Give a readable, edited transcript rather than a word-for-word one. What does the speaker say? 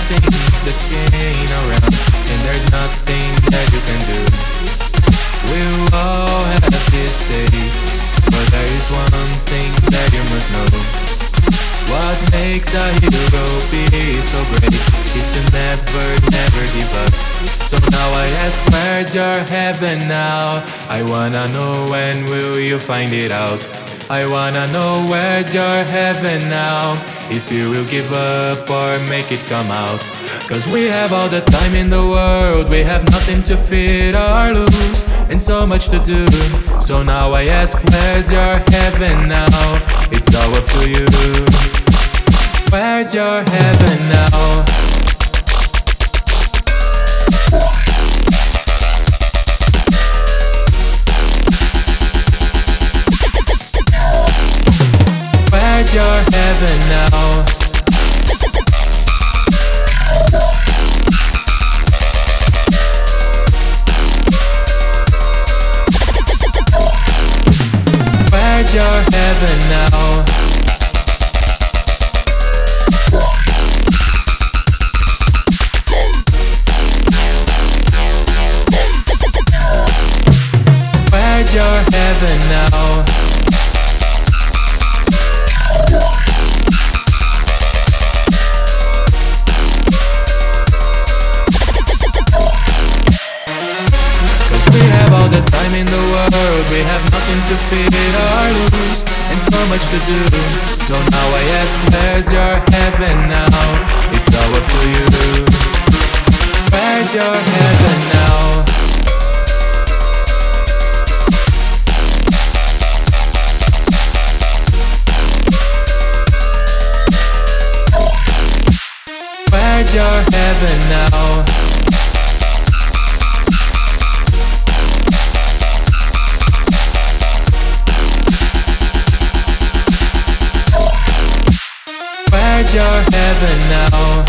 things that gain around, and there's nothing that you can do. We'll all have these days, but there is one thing that you must know. What makes a hero be so great is to never give up. So now I ask, where's your heaven now? I wanna know, when will you find it out? I wanna know, where's your heaven now? If you will give up or make it come out. Cause we have all the time in the world, we have nothing to fear or lose, and so much to do. So now I ask, where's your heaven now? It's all up to you. Where's your heaven now? Where's your heaven now? Where's your heaven now? Where's your heaven now? We have all the time in the world, we have nothing to fear or lose, and so much to do. So now I ask, where's your heaven now? It's all up to you. Where's your heaven now? Where's your heaven now? Where's your heaven now?